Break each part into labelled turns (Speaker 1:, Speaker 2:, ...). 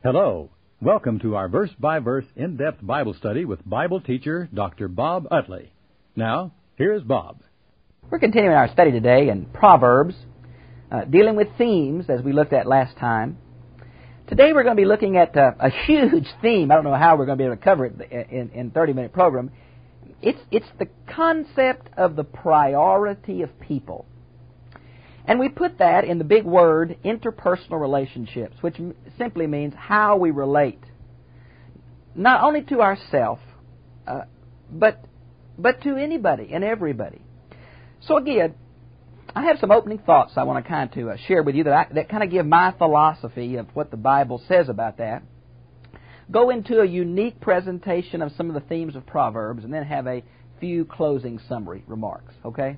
Speaker 1: Hello. Welcome to our verse-by-verse in-depth Bible study with Bible teacher Dr. Bob Utley. Now, here's Bob.
Speaker 2: We're continuing our study today in Proverbs, dealing with themes as we looked at last time. Today we're going to be looking at a huge theme. I don't know how we're going to be able to cover it in 30-minute program. It's the concept of the priority of people. And we put that in the big word, interpersonal relationships, which simply means how we relate, not only to ourselves, but to anybody and everybody. So again, I have some opening thoughts I want to kind of share with you that kind of give my philosophy of what the Bible says about that. Go into a unique presentation of some of the themes of Proverbs, and then have a few closing summary remarks, okay?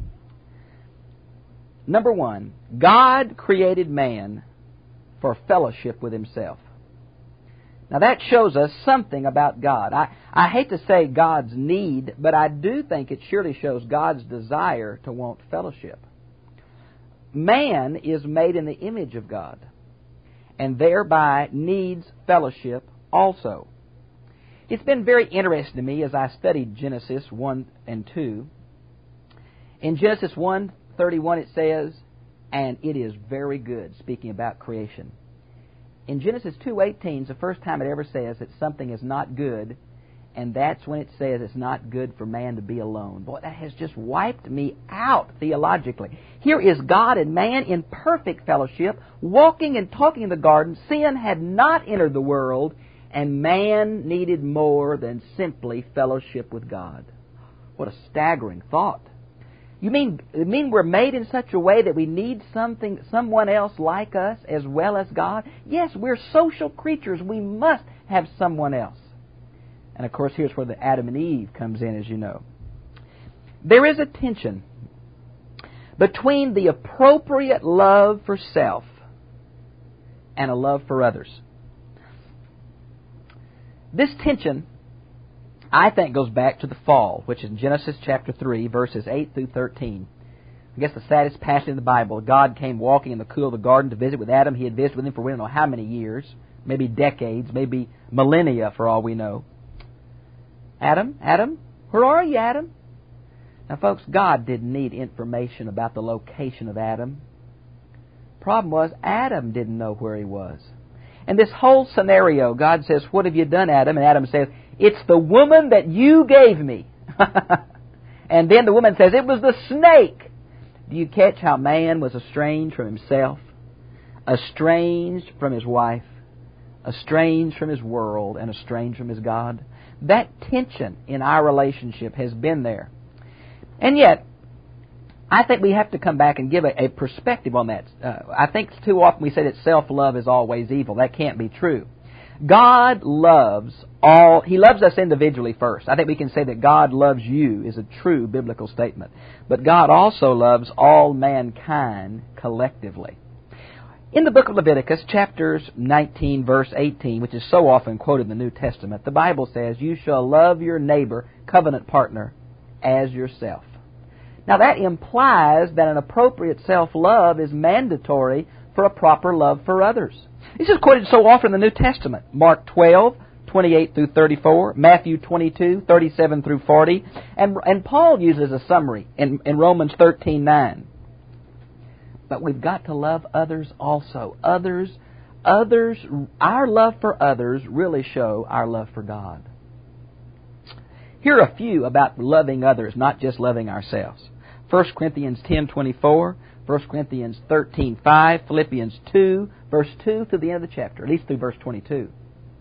Speaker 2: Number one, God created man for fellowship with himself. Now that shows us something about God. I hate to say God's need, but I do think it surely shows God's desire to want fellowship. Man is made in the image of God, and thereby needs fellowship also. It's been very interesting to me as I studied Genesis 1 and 2. In Genesis 1:31 it says, "And it is very good," speaking about creation. In Genesis 2:18 is the first time it ever says that something is not good, and that's when it says it's not good for man to be alone. Boy, that has just wiped me out theologically. Here is God and man in perfect fellowship, walking and talking in the garden. Sin had not entered the world, and man needed more than simply fellowship with God. What a staggering thought. You mean we're made in such a way that we need someone else like us as well as God? Yes, we're social creatures. We must have someone else. And of course, here's where the Adam and Eve comes in, as you know. There is a tension between the appropriate love for self and a love for others. This tension, I think, goes back to the fall, which is in Genesis chapter 3, verses 8 through 13. I guess the saddest passage in the Bible. God came walking in the cool of the garden to visit with Adam. He had visited with him for we don't know how many years, maybe decades, maybe millennia for all we know. Adam, where are you, Adam? Now, folks, God didn't need information about the location of Adam. Problem was, Adam didn't know where he was. And this whole scenario, God says, "What have you done, Adam?" And Adam says, "It's the woman that you gave me." And then the woman says, "It was the snake." Do you catch how man was estranged from himself, estranged from his wife, estranged from his world, and estranged from his God? That tension in our relationship has been there. And yet, I think we have to come back and give a perspective on that. I think too often we say that self-love is always evil. That can't be true. God loves all. He loves us individually first. I think we can say that God loves you is a true biblical statement. But God also loves all mankind collectively. In the book of Leviticus, chapters 19, verse 18, which is so often quoted in the New Testament, the Bible says, "You shall love your neighbor, covenant partner, as yourself." Now that implies that an appropriate self-love is mandatory for a proper love for others. This is quoted so often in the New Testament. Mark 12, 28 through 34, Matthew 22, 37 through 40, and Paul uses a summary in Romans 13:9. But we've got to love others also. Others, our love for others really show our love for God. Here are a few about loving others, not just loving ourselves. 1 Corinthians 10:24, 1 Corinthians 13:5, Philippians 2, verse 2 through the end of the chapter, at least through verse 22.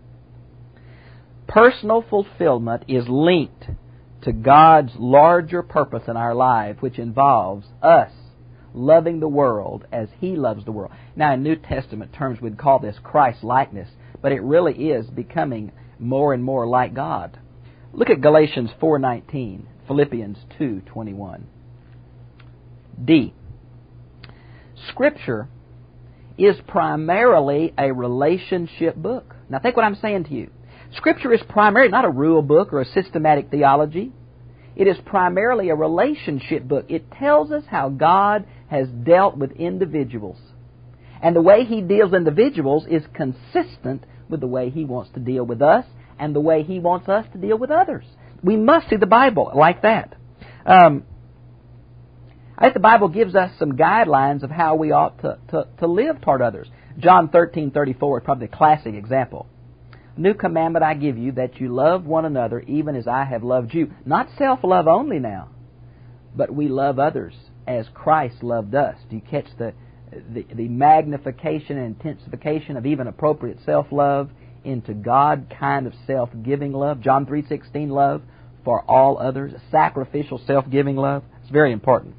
Speaker 2: Personal fulfillment is linked to God's larger purpose in our life, which involves us loving the world as He loves the world. Now, in New Testament terms, we'd call this Christ-likeness, but it really is becoming more and more like God. Look at Galatians 4:19, Philippians 2:21. D. Scripture is primarily a relationship book. Now think what I'm saying to you. Scripture is primarily not a rule book or a systematic theology. It is primarily a relationship book. It tells us how God has dealt with individuals. And the way He deals individuals is consistent with the way He wants to deal with us and the way He wants us to deal with others. We must see the Bible like that. I think the Bible gives us some guidelines of how we ought to live toward others. John 13:34 is probably a classic example. New commandment I give you, that you love one another even as I have loved you. Not self-love only now, but we love others as Christ loved us. Do you catch the magnification and intensification of even appropriate self-love into God kind of self-giving love? John 3:16, love for all others, sacrificial self-giving love. It's very important.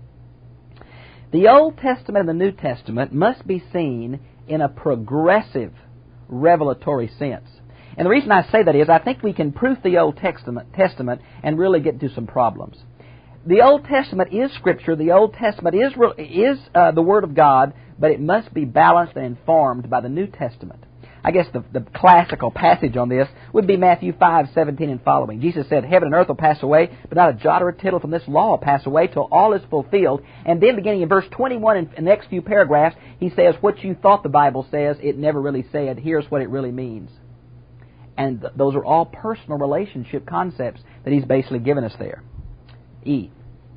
Speaker 2: The Old Testament and the New Testament must be seen in a progressive revelatory sense. And the reason I say that is I think we can proof the Old Testament and really get into some problems. The Old Testament is Scripture. The Old Testament is the Word of God, but it must be balanced and informed by the New Testament. I guess the classical passage on this would be Matthew 5:17 and following. Jesus said, heaven and earth will pass away, but not a jot or a tittle from this law will pass away till all is fulfilled. And then beginning in verse 21 in the next few paragraphs, He says, what you thought the Bible says, it never really said. Here's what it really means. And those are all personal relationship concepts that He's basically given us there. E.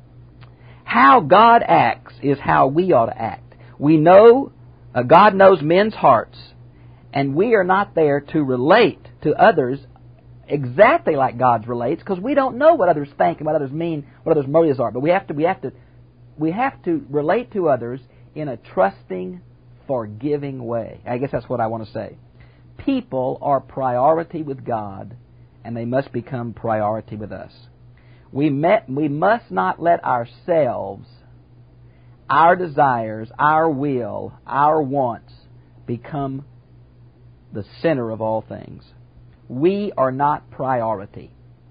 Speaker 2: How God acts is how we ought to act. We know, God knows men's hearts, and we are not there to relate to others exactly like God relates, because we don't know what others think and what others mean, what others' motives are. But we have to relate to others in a trusting, forgiving way. I guess that's what I want to say. People are priority with God, and they must become priority with us. We must not let ourselves, our desires, our will, our wants become the center of all things. We are not priority.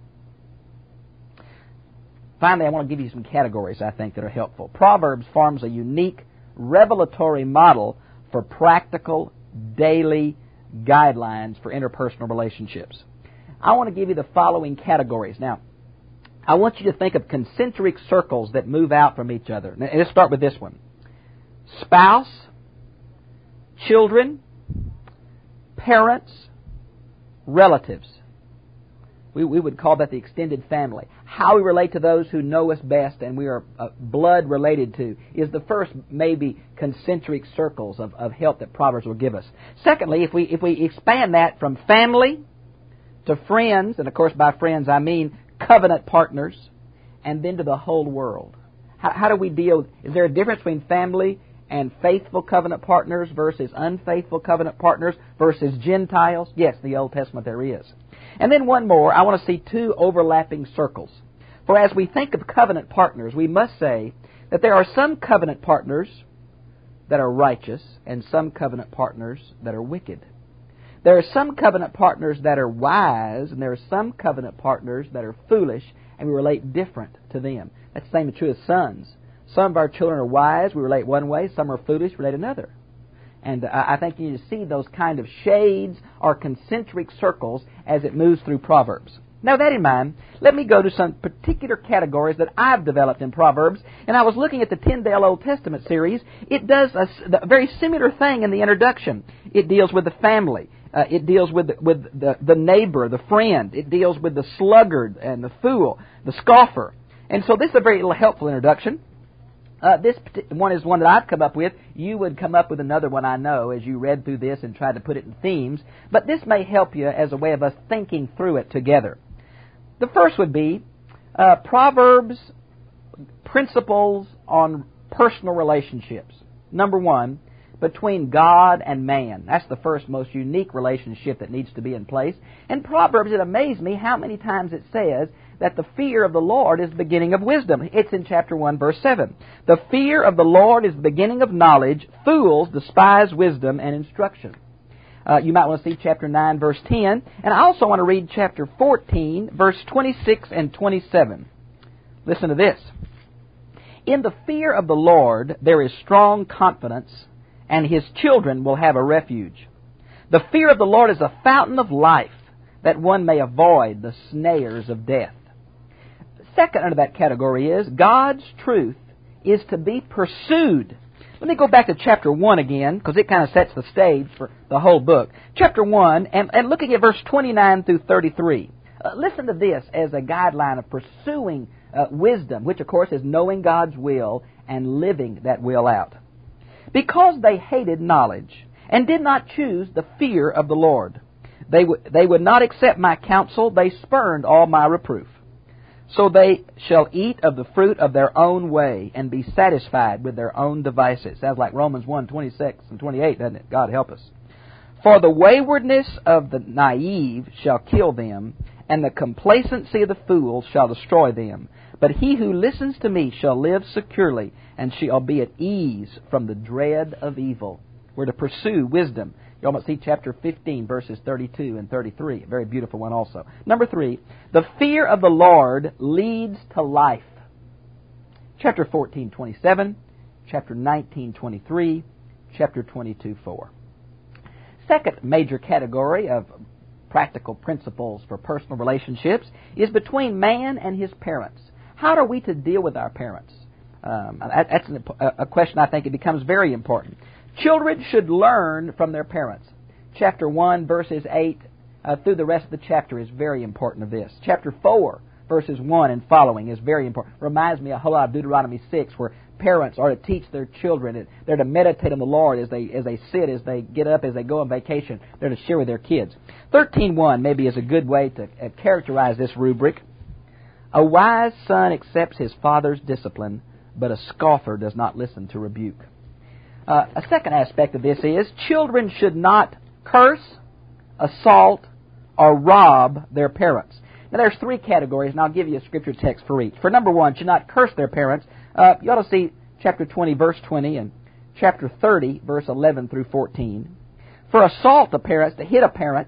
Speaker 2: Finally, I want to give you some categories I think that are helpful. Proverbs forms a unique revelatory model for practical, daily guidelines for interpersonal relationships. I want to give you the following categories. Now, I want you to think of concentric circles that move out from each other. Now, let's start with this one. Spouse, children, parents, relatives. We would call that the extended family. How we relate to those who know us best and we are blood related to is the first maybe concentric circles of help that Proverbs will give us. Secondly, if we expand that from family to friends, and of course by friends I mean covenant partners, and then to the whole world. How do we deal? Is there a difference between family and faithful covenant partners versus unfaithful covenant partners versus Gentiles? Yes, in the Old Testament there is. And then one more, I want to see two overlapping circles. For as we think of covenant partners, we must say that there are some covenant partners that are righteous and some covenant partners that are wicked. There are some covenant partners that are wise, and there are some covenant partners that are foolish, and we relate different to them. That's the same true as sons. Some of our children are wise, we relate one way. Some are foolish, we relate another. And I think you need to see those kind of shades or concentric circles as it moves through Proverbs. Now, that in mind, let me go to some particular categories that I've developed in Proverbs. And I was looking at the Tyndale Old Testament series. It does a very similar thing in the introduction. It deals with the family. It deals with the neighbor, the friend. It deals with the sluggard and the fool, the scoffer. And so this is a very helpful introduction. This one is one that I've come up with. You would come up with another one, I know, as you read through this and tried to put it in themes. But this may help you as a way of us thinking through it together. The first would be Proverbs principles on personal relationships. Number one, between God and man. That's the first most unique relationship that needs to be in place. And Proverbs, it amazed me how many times it says that the fear of the Lord is the beginning of wisdom. It's in chapter 1, verse 7. The fear of the Lord is the beginning of knowledge. Fools despise wisdom and instruction. You might want to see chapter 9, verse 10. And I also want to read chapter 14, verse 26 and 27. Listen to this. In the fear of the Lord there is strong confidence, and His children will have a refuge. The fear of the Lord is a fountain of life, that one may avoid the snares of death. Second under that category is God's truth is to be pursued. Let me go back to chapter 1 again, because it kind of sets the stage for the whole book. Chapter 1, and looking at verse 29 through 33. Listen to this as a guideline of pursuing wisdom, which of course is knowing God's will and living that will out. Because they hated knowledge and did not choose the fear of the Lord. They would not accept my counsel. They spurned all my reproof. So they shall eat of the fruit of their own way and be satisfied with their own devices. Sounds like Romans 1:26 and 28, doesn't it? God help us. For the waywardness of the naive shall kill them, and the complacency of the fools shall destroy them. But he who listens to me shall live securely, and shall be at ease from the dread of evil. We're to pursue wisdom. You almost see chapter 15, verses 32 and 33. A very beautiful one also. Number 3, the fear of the Lord leads to life. Chapter 14:27, chapter 19:23, chapter 22:4. Second major category of practical principles for personal relationships is between man and his parents. How are we to deal with our parents? That's a question I think it becomes very important. Children should learn from their parents. Chapter 1, verses 8 through the rest of the chapter is very important of this. Chapter 4, verses 1 and following is very important. Reminds me a whole lot of Deuteronomy 6, where parents are to teach their children. They're to meditate on the Lord as they sit, as they get up, as they go on vacation. They're to share with their kids. 13:1 maybe is a good way to characterize this rubric. A wise son accepts his father's discipline, but a scoffer does not listen to rebuke. A second aspect of this is children should not curse, assault, or rob their parents. Now there's 3 categories, and I'll give you a scripture text for each. For number 1, should not curse their parents. You ought to see chapter 20, verse 20, and chapter 30, verse 11 through 14. For assault a parent, to hit a parent,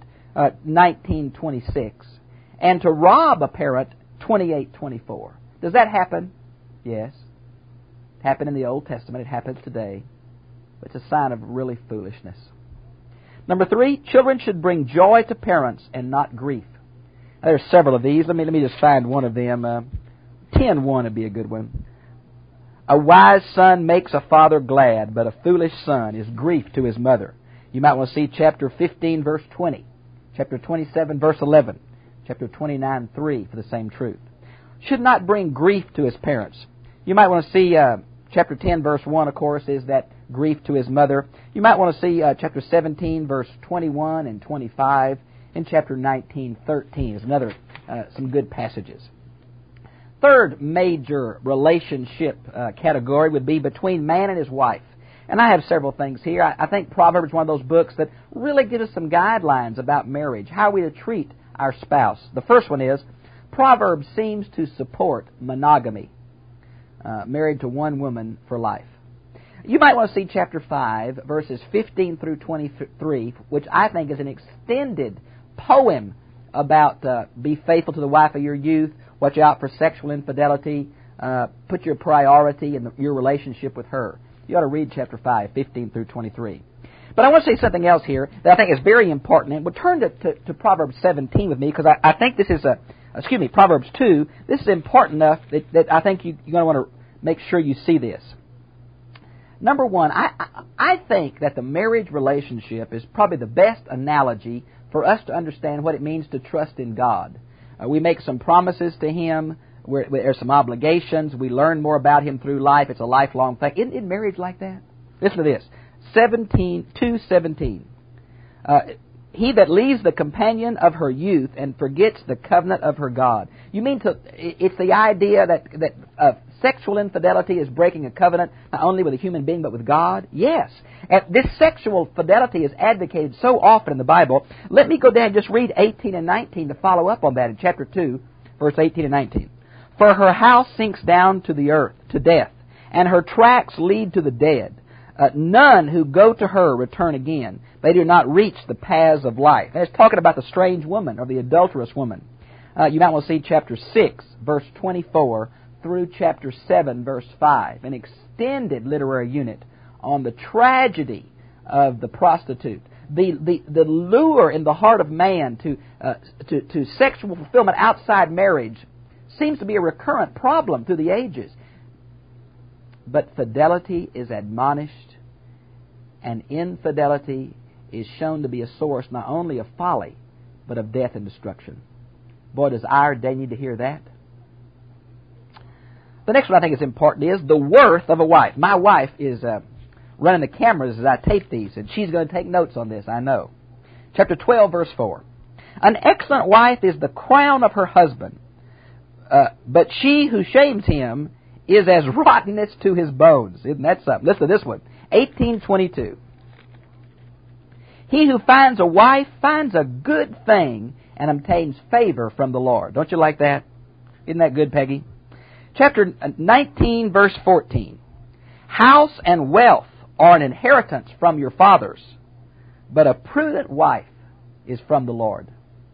Speaker 2: 19:26, and to rob a parent, 28:24. Does that happen? Yes. It happened in the Old Testament. It happens today. It's a sign of really foolishness. Number 3, children should bring joy to parents and not grief. Now, there's several of these. Let me just find one of them. 10:1 would be a good one. A wise son makes a father glad, but a foolish son is grief to his mother. You might want to see chapter 15, verse 20, chapter 27, verse 11, chapter 29:3 for the same truth. Should not bring grief to his parents. You might want to see chapter 10, verse 1, of course, is that grief to his mother. You might want to see chapter 17, verse 21 and 25, and chapter 19:13 is another, some good passages. Third major relationship category would be between man and his wife. And I have several things here. I think Proverbs is one of those books that really gives us some guidelines about marriage, how we to treat our spouse. The first one is, Proverbs seems to support monogamy, married to one woman for life. You might want to see chapter 5, verses 15 through 23, which I think is an extended poem about be faithful to the wife of your youth, watch out for sexual infidelity, put your priority in your relationship with her. You ought to read chapter 5, 15 through 23. But I want to say something else here that I think is very important. And we'll turn to Proverbs 17 with me, because I think this is Proverbs 2. This is important enough that I think you're going to want to make sure you see this. Number 1, I think that the marriage relationship is probably the best analogy for us to understand what it means to trust in God. We make some promises to Him. There's some obligations. We learn more about Him through life. It's a lifelong thing. Isn't marriage like that? Listen to this. 2:17. He that leaves the companion of her youth and forgets the covenant of her God. You mean it's the idea that sexual infidelity is breaking a covenant not only with a human being but with God? Yes. And this sexual fidelity is advocated so often in the Bible. Let me go down and just read 18 and 19 to follow up on that in chapter 2, verse 18 and 19. For her house sinks down to the earth, to death, and her tracks lead to the dead. None who go to her return again. They do not reach the paths of life. And it's talking about the strange woman or the adulterous woman. You might want to see chapter 6, verse 24, through chapter 7, verse 5. An extended literary unit on the tragedy of the prostitute. The lure in the heart of man to sexual fulfillment outside marriage seems to be a recurrent problem through the ages. but fidelity is admonished, and infidelity is shown to be a source not only of folly, but of death and destruction. Boy, does our day need to hear that. The next one I think is important is the worth of a wife. My wife is running the cameras as I tape these, and she's going to take notes on this, I know. Chapter 12, verse 4. An excellent wife is the crown of her husband, but she who shames him is as rottenness to his bones. Isn't that something? Listen to this one. 18:22. He who finds a wife finds a good thing and obtains favor from the Lord. Don't you like that? Isn't that good, Peggy? Chapter 19, verse 14. House and wealth are an inheritance from your fathers, but a prudent wife is from the Lord.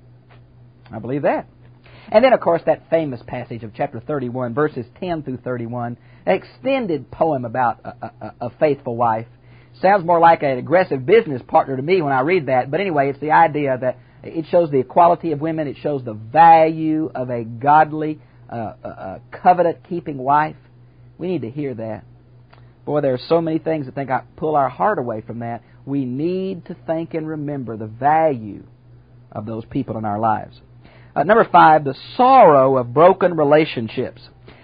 Speaker 2: I believe that. And then, of course, that famous passage of chapter 31, verses 10 through 31, an extended poem about a faithful wife. Sounds more like an aggressive business partner to me when I read that. But anyway, it's the idea that it shows the equality of women. It shows the value of a godly, covenant-keeping wife. We need to hear that. Boy, there are so many things that think I pull our heart away from that. We need to think and remember the value of those people in our lives. Number 5, the sorrow of broken relationships.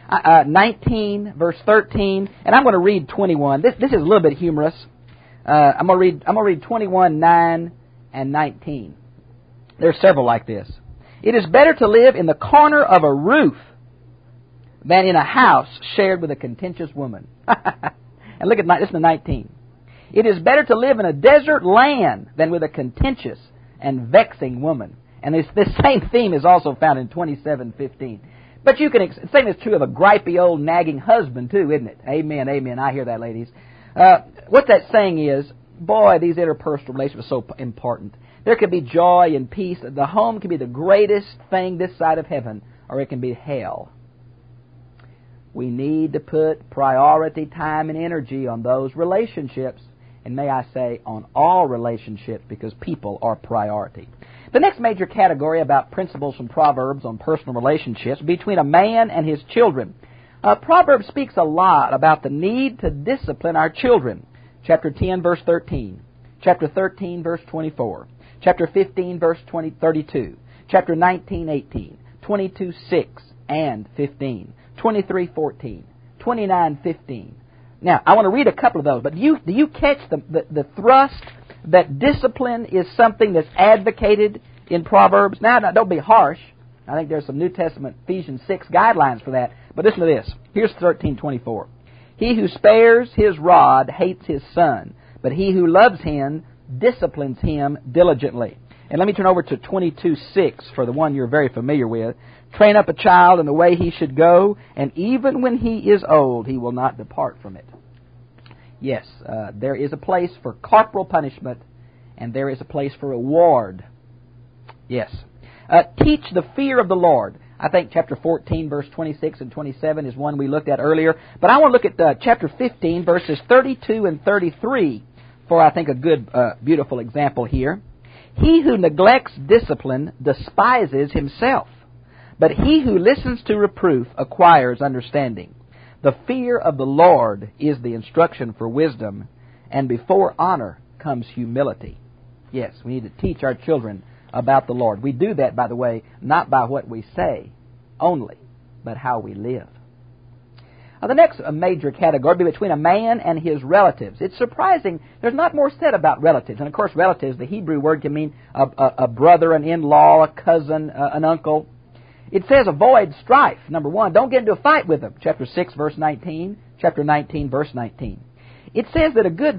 Speaker 2: 19, verse 13, and I'm going to read 21. This is a little bit humorous. I'm going to read 21, 9, and 19. There are several like this. It is better to live in the corner of a roof than in a house shared with a contentious woman. And look at this, the 19. It is better to live in a desert land than with a contentious and vexing woman. And this same theme is also found in 27:15. But you can, the same is true of a gripey old nagging husband too, isn't it? Amen, amen. I hear that, ladies. What that saying is, boy, these interpersonal relationships are so important. There can be joy and peace. The home can be the greatest thing this side of heaven, or it can be hell. We need to put priority time and energy on those relationships, and may I say, on all relationships, because people are priority. The next major category about principles from Proverbs on personal relationships between a man and his children. Proverbs speaks a lot about the need to discipline our children. Chapter 10, verse 13. Chapter 13, verse 24. Chapter 15, verse 32. Chapter 19, 18. 22, 6 and 15. 23, 14. 29, 15. Now, I want to read a couple of those, but do you catch the thrust that discipline is something that's advocated in Proverbs? Now, don't be harsh. I think there's some New Testament Ephesians 6 guidelines for that. But listen to this. Here's 13:24. He who spares his rod hates his son, but he who loves him disciplines him diligently. And let me turn over to 22:6 for the one you're very familiar with. Train up a child in the way he should go, and even when he is old, he will not depart from it. Yes, there is a place for corporal punishment, and there is a place for reward. Yes. Teach the fear of the Lord. I think chapter 14, verse 26 and 27 is one we looked at earlier. But I want to look at chapter 15, verses 32 and 33 for, I think, a good, beautiful example here. He who neglects discipline despises himself, but he who listens to reproof acquires understanding. The fear of the Lord is the instruction for wisdom, and before honor comes humility. Yes, we need to teach our children about the Lord. We do that, by the way, not by what we say only, but how we live. The next major category would be between a man and his relatives. It's surprising. There's not more said about relatives. And, of course, relatives, the Hebrew word can mean a brother, an in-law, a cousin, an uncle. It says avoid strife. Number 1, don't get into a fight with them. Chapter 6, verse 19. Chapter 19, verse 19. It says that a good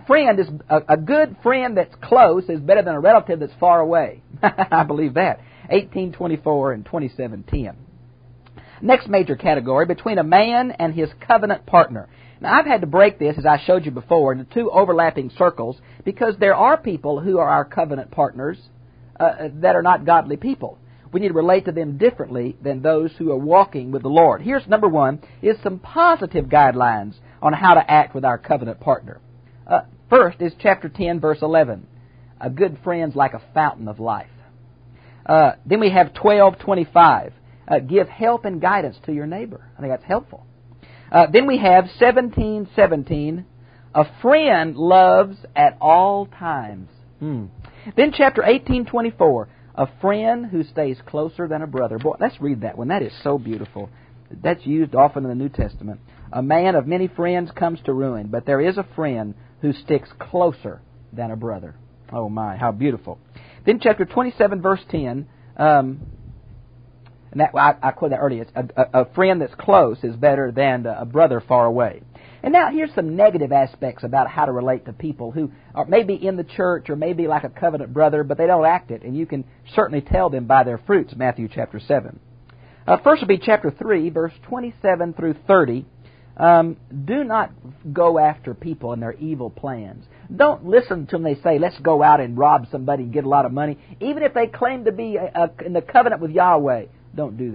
Speaker 2: friend that's close is better than a relative that's far away. I believe that. 18:24 and 27:10. Next major category, between a man and his covenant partner. Now, I've had to break this, as I showed you before, into two overlapping circles, because there are people who are our covenant partners that are not godly people. We need to relate to them differently than those who are walking with the Lord. Here's number 1, is some positive guidelines on how to act with our covenant partner. First is chapter 10, verse 11. A good friend's like a fountain of life. Then we have 12:25. Give help and guidance to your neighbor. I think that's helpful. Then we have 17:17. A friend loves at all times. Then chapter 18:24. A friend who stays closer than a brother. Boy, let's read that one. That is so beautiful. That's used often in the New Testament. A man of many friends comes to ruin, but there is a friend who sticks closer than a brother. Oh my, how beautiful. Then chapter 27, verse 10, and that I quoted that earlier. A friend that's close is better than a brother far away. And now here's some negative aspects about how to relate to people who are maybe in the church or maybe like a covenant brother, but they don't act it, and you can certainly tell them by their fruits, Matthew chapter 7. First will be chapter 3, verse 27 through 30. Do not go after people and their evil plans. Don't listen to them. They say, let's go out and rob somebody and get a lot of money. Even if they claim to be in the covenant with Yahweh, don't do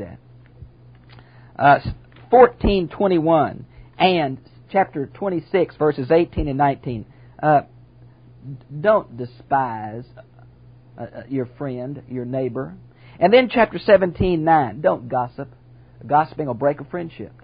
Speaker 2: that. 14:21 and chapter 26, verses 18 and 19. Don't despise your friend, your neighbor. And then chapter 17:9. Don't gossip. Gossiping will break a friendship.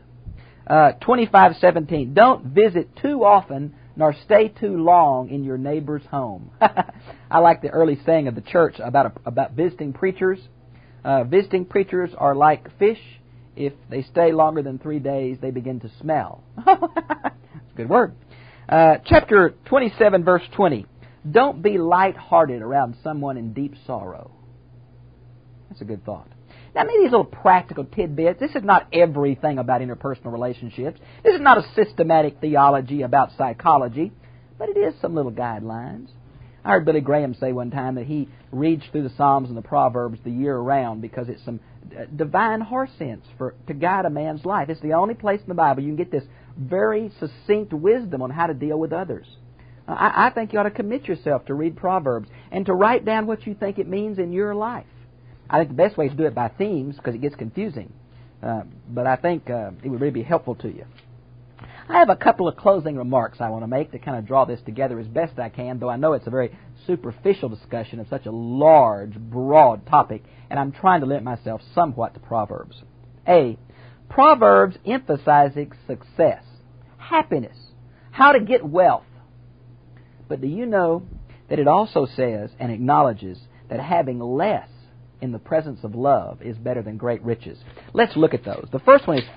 Speaker 2: 25:17. Don't visit too often nor stay too long in your neighbor's home. I like the early saying of the church about visiting preachers. Visiting preachers are like fish. If they stay longer than 3 days, they begin to smell. That's a good word. Chapter 27, verse 20. Don't be light-hearted around someone in deep sorrow. That's a good thought. Now, maybe these little practical tidbits. This is not everything about interpersonal relationships. This is not a systematic theology about psychology, but it is some little guidelines. I heard Billy Graham say one time that he reads through the Psalms and the Proverbs the year around because it's some divine horse sense to guide a man's life. It's the only place in the Bible you can get this very succinct wisdom on how to deal with others. I think you ought to commit yourself to read Proverbs and to write down what you think it means in your life. I think the best way is to do it by themes because it gets confusing. But I think it would really be helpful to you. I have a couple of closing remarks I want to make to kind of draw this together as best I can, though I know it's a very superficial discussion of such a large, broad topic, and I'm trying to limit myself somewhat to Proverbs. A. Proverbs emphasizing success, happiness, how to get wealth. But do you know that it also says and acknowledges that having less in the presence of love is better than great riches? Let's look at those. The first one is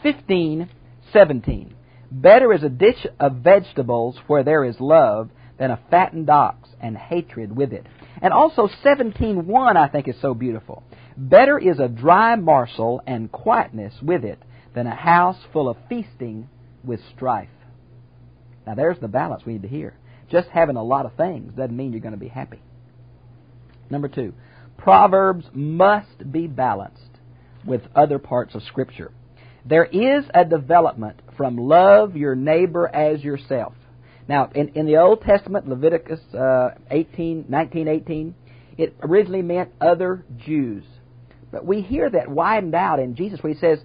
Speaker 2: 15:17. Better is a dish of vegetables where there is love than a fattened ox and hatred with it. And also 17:1 I think is so beautiful. Better is a dry morsel and quietness with it than a house full of feasting with strife. Now there's the balance we need to hear. Just having a lot of things doesn't mean you're going to be happy. Number 2, Proverbs must be balanced with other parts of Scripture. There is a development from love your neighbor as yourself. Now, in the Old Testament, Leviticus 19:18, it originally meant other Jews. But we hear that widened out in Jesus where he says,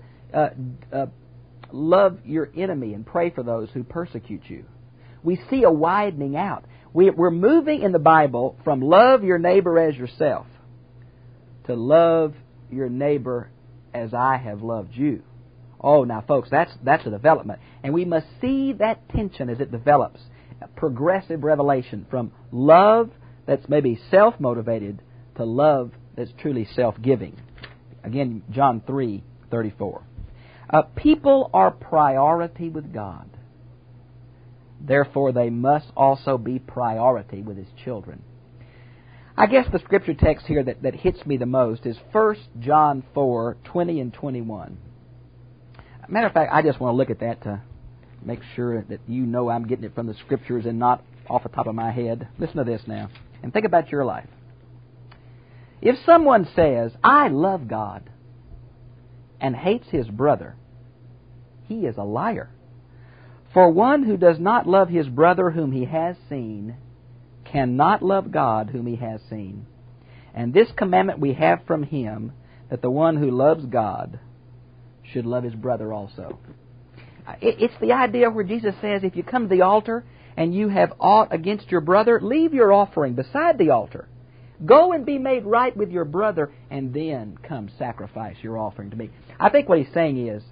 Speaker 2: love your enemy and pray for those who persecute you. We see a widening out. We're moving in the Bible from love your neighbor as yourself to love your neighbor as I have loved you. Oh, now, folks, that's a development. And we must see that tension as it develops. A progressive revelation from love that's maybe self-motivated to love that's truly self-giving. Again, John 3:34. People are priority with God. Therefore, they must also be priority with His children. I guess the Scripture text here that hits me the most is 1 John 4:20 and 21. Matter of fact, I just want to look at that to make sure that you know I'm getting it from the Scriptures and not off the top of my head. Listen to this now, and think about your life. If someone says, I love God, and hates his brother, he is a liar. For one who does not love his brother whom he has seen cannot love God whom he has seen. And this commandment we have from Him, that the one who loves God should love his brother also. It's the idea where Jesus says, if you come to the altar and you have aught against your brother, leave your offering beside the altar. Go and be made right with your brother, and then come sacrifice your offering to me. I think what he's saying is,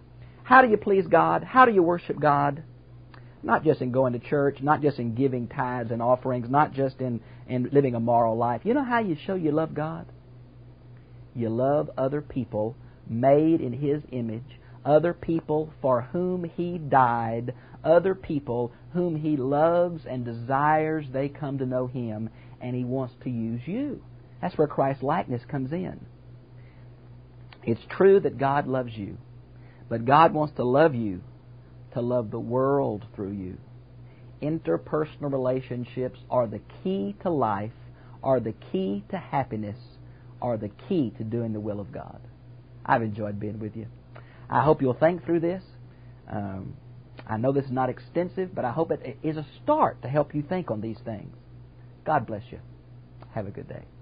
Speaker 2: How do you please God? How do you worship God? Not just in going to church, not just in giving tithes and offerings, not just in living a moral life. You know how you show you love God? You love other people made in His image, other people for whom He died, other people whom He loves and desires they come to know Him, and He wants to use you. That's where Christ's likeness comes in. It's true that God loves you, but God wants to love you to love the world through you. Interpersonal relationships are the key to life, are the key to happiness, are the key to doing the will of God. I've enjoyed being with you. I hope you'll think through this. I know this is not extensive, but I hope it is a start to help you think on these things. God bless you. Have a good day.